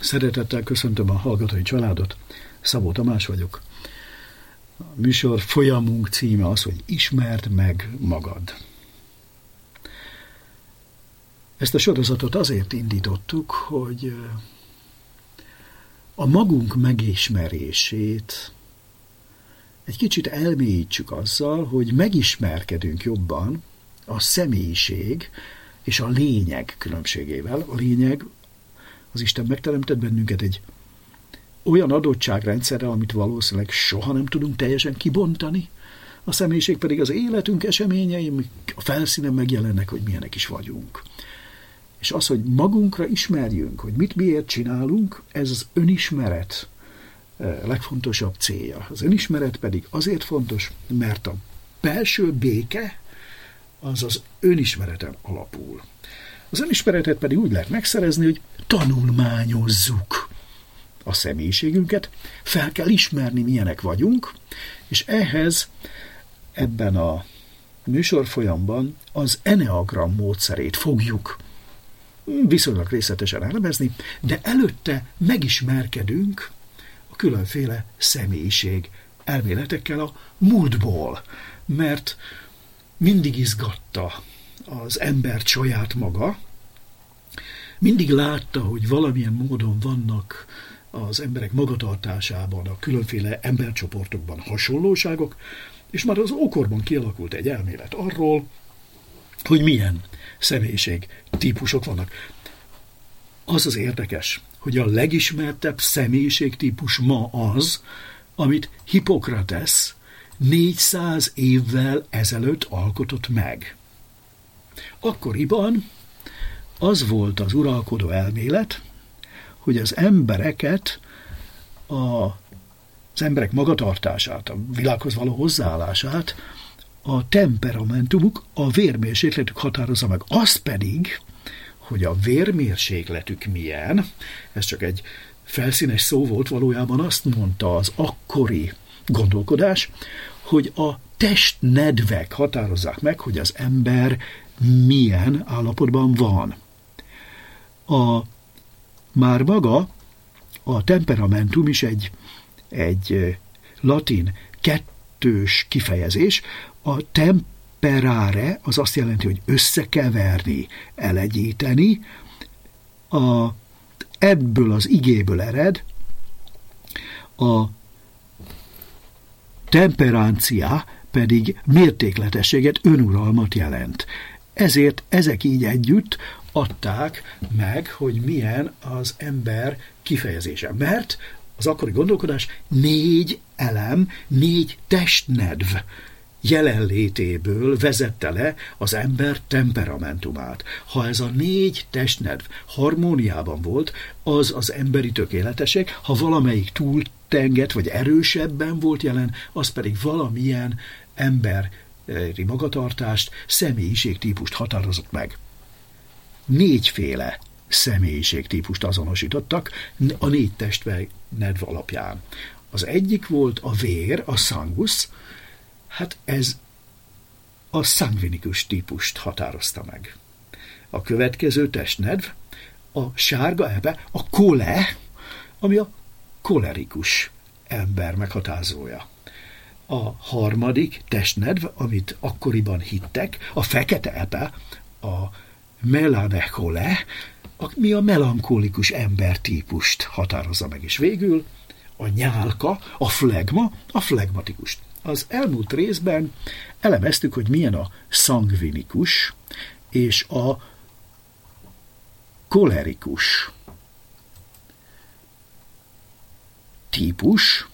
Szeretettel köszöntöm a hallgatói családot, Szabó Tamás vagyok. A műsor folyamunk címe az, hogy ismerd meg magad. Ezt a sorozatot azért indítottuk, hogy a magunk megismerését egy kicsit elmélyítsük azzal, hogy megismerkedünk jobban a személyiség és a lényeg különbségével. A lényeg, az Isten megteremtett bennünket egy olyan adottságrendszerrel, amit valószínűleg soha nem tudunk teljesen kibontani, a személyiség pedig az életünk eseményei, amik a felszínen megjelennek, hogy milyenek is vagyunk. És az, hogy magunkra ismerjünk, hogy mit miért csinálunk, ez az önismeret legfontosabb célja. Az önismeret pedig azért fontos, mert a belső béke az az önismereten alapul. Az önismeretet pedig úgy lehet megszerezni, hogy tanulmányozzuk a személyiségünket, fel kell ismerni, milyenek vagyunk, és ehhez ebben a műsorfolyamban az Enneagram módszerét fogjuk viszonylag részletesen elemezni, de előtte megismerkedünk a különféle személyiség elméletekkel a múltból, mert mindig izgatta az embert saját maga, mindig látta, hogy valamilyen módon vannak az emberek magatartásában, a különféle embercsoportokban hasonlóságok, és már az ókorban kialakult egy elmélet arról, hogy milyen személyiség típusok vannak. Az az érdekes, hogy a legismertebb személyiségtípus ma az, amit Hippokrates 400 évvel ezelőtt alkotott meg. Akkoriban az volt az uralkodó elmélet, hogy az embereket, az emberek magatartását, a világhoz való hozzáállását a temperamentumuk, a vérmérsékletük határozza meg. Az pedig, hogy a vérmérsékletük milyen, ez csak egy felszínes szó volt, valójában azt mondta az akkori gondolkodás, hogy a testnedvek határozzák meg, hogy az ember milyen állapotban van. Már maga a temperamentum is egy latin kettős kifejezés. A temperare az azt jelenti, hogy összekeverni, elegyíteni. Ebből az igéből ered a temperancia pedig mértékletességet, önuralmat jelent. Ezért ezek így együtt adták meg, hogy milyen az ember kifejezése. Mert az akkori gondolkodás 4 elem, 4 testnedv jelenlétéből vezette le az ember temperamentumát. Ha ez a 4 testnedv harmóniában volt, az az emberi tökéletesség, ha valamelyik túltengett vagy erősebben volt jelen, az pedig valamilyen emberi magatartást, személyiségtípust határozott meg. 4 személyiségtípust azonosítottak a 4 testnedv alapján. Az egyik volt a vér, a sanguis, hát ez a szangvinikus típust határozta meg. A következő testnedv a sárga ebe, a kole, ami a kolerikus ember meghatározója. A harmadik testnedv, amit akkoriban hittek, a fekete ebe, a melanchole, ami a melankolikus embertípust határozza meg, és végül a nyálka, a flegma, a flegmatikust. Az elmúlt részben elemeztük, hogy milyen a szangvinikus és a kolerikus típus.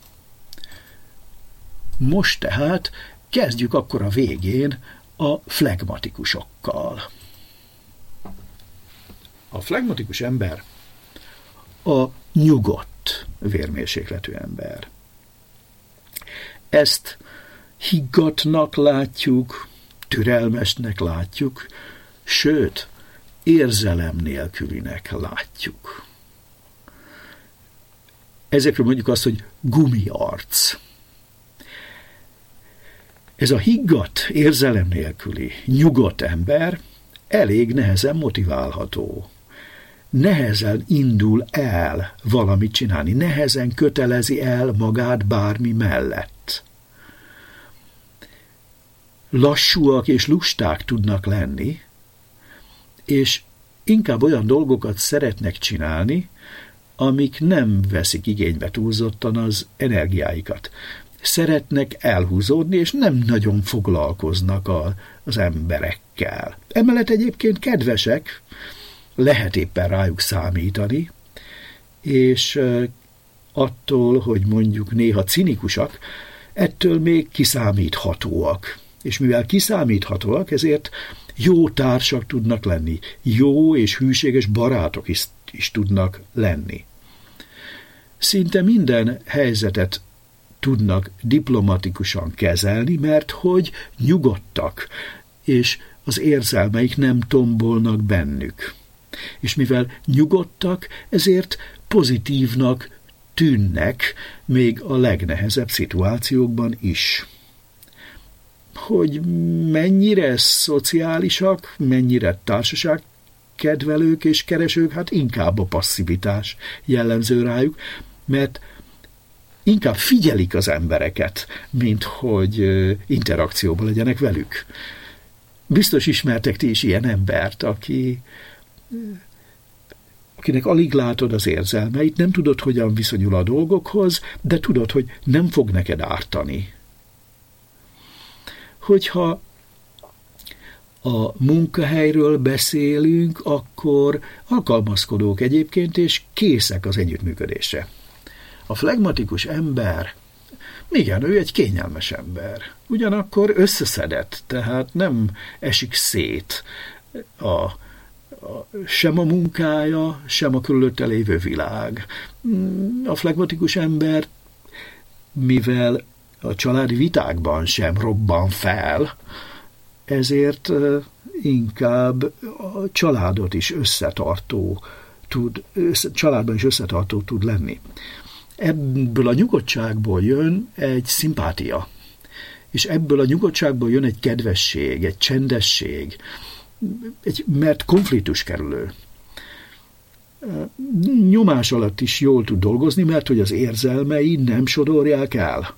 Most tehát kezdjük akkor a végén a flegmatikusokkal. A flegmatikus ember a nyugodt vérmérsékletű ember. Ezt higgadtnak látjuk, türelmesnek látjuk, sőt, érzelem nélkülinek látjuk. Ezekről mondjuk azt, hogy gumiarc. Ez a higgadt, érzelem nélküli, nyugodt ember elég nehezen motiválható. nehezen indul el valamit csinálni, nehezen kötelezi el magát bármi mellett. Lassúak és lusták tudnak lenni, és inkább olyan dolgokat szeretnek csinálni, amik nem veszik igénybe túlzottan az energiáikat. Szeretnek elhúzódni, és nem nagyon foglalkoznak az emberekkel. Emellett egyébként kedvesek, lehet éppen rájuk számítani, és attól, hogy mondjuk néha cinikusak, ettől még kiszámíthatóak. És mivel kiszámíthatóak, ezért jó társak tudnak lenni, jó és hűséges barátok is tudnak lenni. Szinte minden helyzetet tudnak diplomatikusan kezelni, mert hogy nyugodtak, és az érzelmeik nem tombolnak bennük. És mivel nyugodtak, ezért pozitívnak tűnnek még a legnehezebb szituációkban is. Hogy mennyire szociálisak, mennyire társaságkedvelők és keresők, hát inkább a passzivitás jellemző rájuk, mert inkább figyelik az embereket, mint hogy interakcióban legyenek velük. Biztos ismertek ti is ilyen embert, akinek alig látod az érzelmeit, nem tudod, hogyan viszonyul a dolgokhoz, de tudod, hogy nem fog neked ártani. Hogyha a munkahelyről beszélünk, akkor alkalmazkodók egyébként, és készek az együttműködésre. A flegmatikus ember, igen, ő egy kényelmes ember, ugyanakkor összeszedett, tehát nem esik szét sem a munkája, sem a körülötte lévő világ. A flegmatikus ember, mivel a családi vitákban sem robban fel, ezért inkább a családot is családban is összetartó tud lenni. Ebből a nyugodtságból jön egy szimpátia, és ebből a nyugodtságból jön egy kedvesség, egy csendesség, mert konfliktus kerülő. Nyomás alatt is jól tud dolgozni, mert hogy az érzelmei nem sodorják el.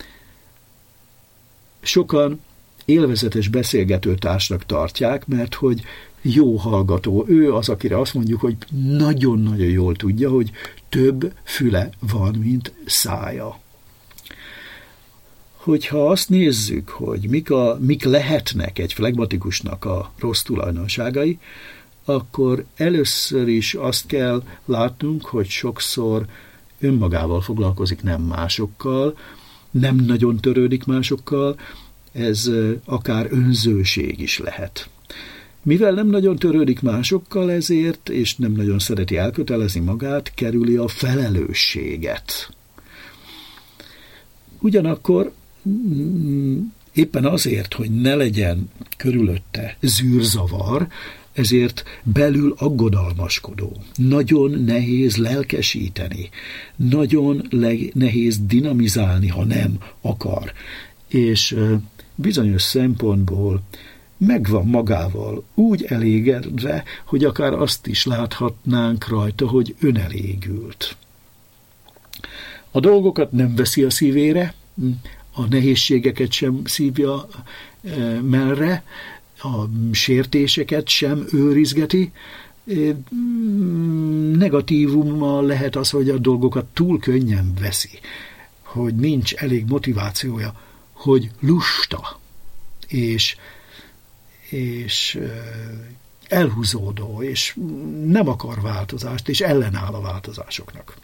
Sokan élvezetes beszélgetőtársnak tartják, mert hogy jó hallgató. Ő az, akire azt mondjuk, hogy nagyon-nagyon jól tudja, hogy több füle van, mint szája. Hogyha azt nézzük, hogy mik lehetnek egy flegmatikusnak a rossz tulajdonságai, akkor először is azt kell látnunk, hogy sokszor önmagával foglalkozik, nem másokkal, nem nagyon törődik másokkal, ez akár önzőség is lehet. Mivel nem nagyon törődik másokkal ezért, és nem nagyon szereti elkötelezni magát, kerüli a felelősséget. Ugyanakkor éppen azért, hogy ne legyen körülötte zűrzavar, ezért belül aggodalmaskodó. Nagyon nehéz lelkesíteni, nagyon nehéz dinamizálni, ha nem akar. És bizonyos szempontból megvan magával úgy elégedve, hogy akár azt is láthatnánk rajta, hogy önelégült. A dolgokat nem veszi a szívére, a nehézségeket sem szívja mellre, a sértéseket sem őrizgeti. Negatívuma lehet az, hogy a dolgokat túl könnyen veszi, hogy nincs elég motivációja, hogy lusta, és elhúzódó, és nem akar változást, és ellenáll a változásoknak.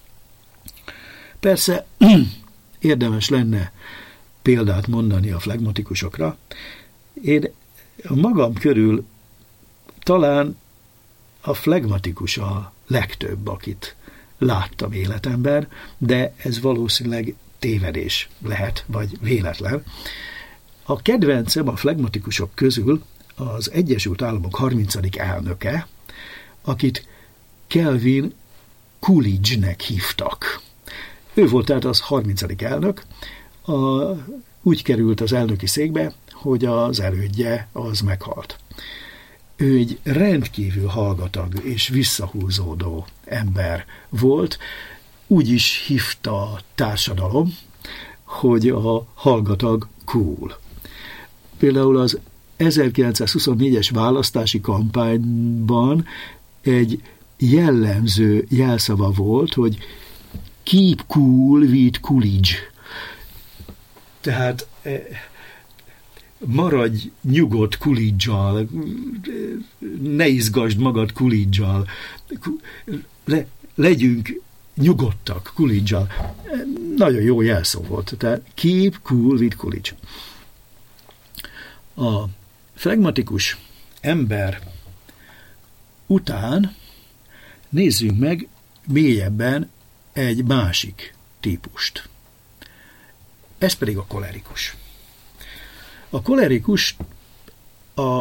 Persze érdemes lenne példát mondani a flegmatikusokra. Én magam körül talán a flegmatikus a legtöbb, akit láttam életemben, de ez valószínűleg tévedés lehet, vagy véletlen. A kedvencem a flegmatikusok közül az Egyesült Államok 30. elnöke, akit Calvin Coolidge-nek hívtak. Ő volt tehát az 30. elnök, úgy került az elnöki székbe, hogy az elődje az meghalt. ő egy rendkívül hallgatag és visszahúzódó ember volt. Úgy is hívta a társadalom, hogy a hallgatag cool. Például az 1924-es választási kampányban egy jellemző jelszava volt, hogy keep cool with Coolidge. Tehát maradj nyugodt Coolidge-al, ne izgasd magad Coolidge-al, legyünk nyugodtak Coolidge-al. Nagyon jó jelszó volt. Tehát keep cool with Coolidge. A flegmatikus ember után nézzünk meg mélyebben egy másik típust. Ez pedig a kolerikus. A kolerikus a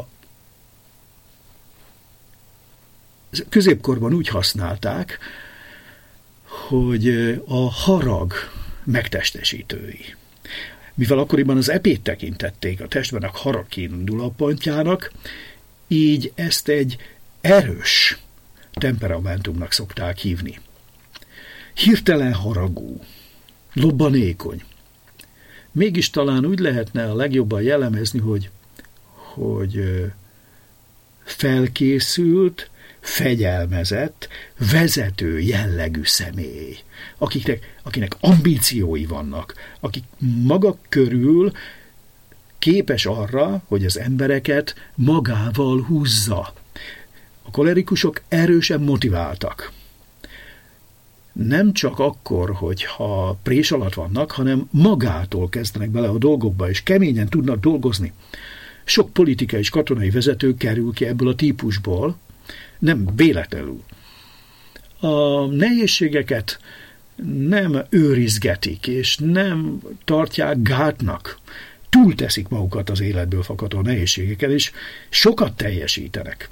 középkorban úgy használták, hogy a harag megtestesítői. Mivel akkoriban az epét tekintették a testbenek harag kiindulópontjának, így ezt egy erős temperamentumnak szokták hívni. Hirtelen haragú, lobbanékony. Mégis talán úgy lehetne a legjobban jellemezni, hogy felkészült, fegyelmezett, vezető jellegű személy, akinek ambíciói vannak, akik maga körül képes arra, hogy az embereket magával húzza. A kolerikusok erősen motiváltak. Nem csak akkor, hogyha prés alatt vannak, hanem magától kezdenek bele a dolgokba, és keményen tudnak dolgozni. Sok politikai és katonai vezető kerül ki ebből a típusból, nem véletlenül. A nehézségeket nem őrizgetik, és nem tartják gátnak. Túlteszik magukat az életből fakadó nehézségekkel, és sokat teljesítenek.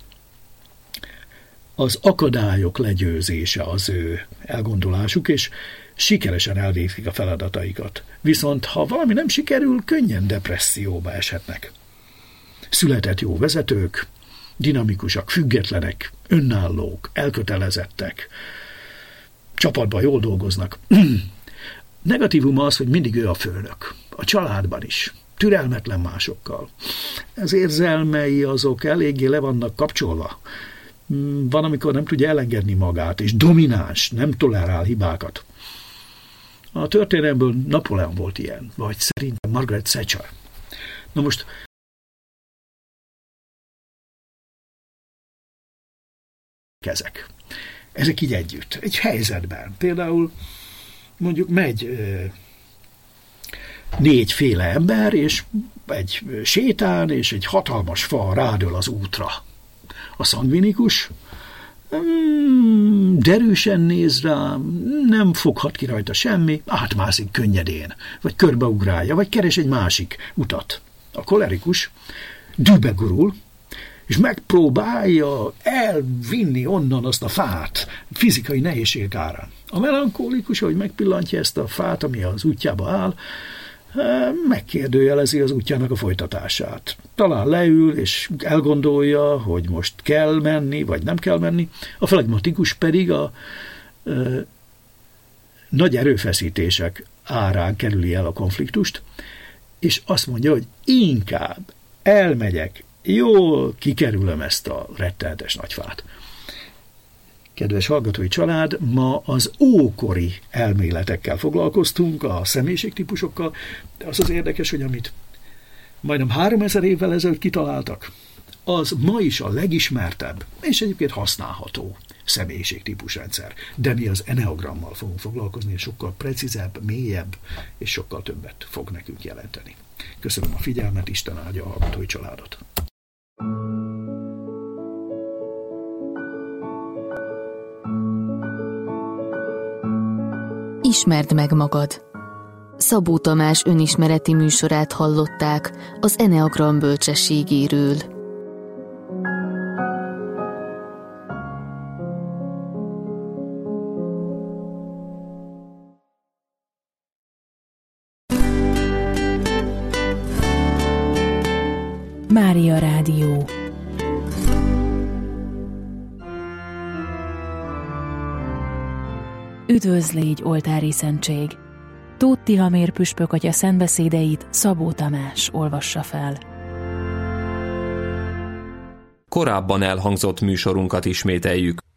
Az akadályok legyőzése az ő elgondolásuk, és sikeresen elvégzik a feladataikat. Viszont ha valami nem sikerül, könnyen depresszióba eshetnek. Született jó vezetők, dinamikusak, függetlenek, önállók, elkötelezettek, csapatban jól dolgoznak. Negatívuma az, hogy mindig ő a főnök. A családban is. Türelmetlen másokkal. Az érzelmei azok eléggé le vannak kapcsolva. Van, amikor nem tudja elengedni magát, és domináns, nem tolerál hibákat. A történelemből Napóleon volt ilyen, vagy szerintem Margaret Thatcher. Na most ezek így együtt, egy helyzetben. Például mondjuk megy 4 féle ember, és egy sétán, és egy hatalmas fa rádől az útra. A szangvinikus derűsen néz rá, nem foghat ki rajta semmi, átmászik könnyedén, vagy körbeugrálja, vagy keres egy másik utat. A kolerikus dühbe gurul, és megpróbálja elvinni onnan azt a fát, fizikai nehézségek árán. A melankólikus, ahogy megpillantja ezt a fát, ami az útjába áll, megkérdőjelezi az útjának a folytatását. Talán leül, és elgondolja, hogy most kell menni, vagy nem kell menni. A flegmatikus pedig a nagy erőfeszítések árán kerüli el a konfliktust, és azt mondja, hogy inkább elmegyek, jól kikerülöm ezt a rettenetes nagyfát. Kedves hallgatói család, ma az ókori elméletekkel foglalkoztunk, a személyiségtípusokkal, de az érdekes, hogy amit majdnem 3000 évvel ezelőtt kitaláltak, az ma is a legismertebb, és egyébként használható személyiségtípusrendszer. De mi az eneagrammal fogunk foglalkozni, és sokkal precízebb, mélyebb, és sokkal többet fog nekünk jelenteni. Köszönöm a figyelmet, Isten áldja a hallgatói családot! Ismerd meg magad! Szabó Tamás önismereti műsorát hallották az Eneagram bölcsességéről. Mária Rádió. Üdvözl légy, oltári szentség! Tóth Tihamér püspök atya szentbeszédeit Szabó Tamás olvassa fel. Korábban elhangzott műsorunkat ismételjük.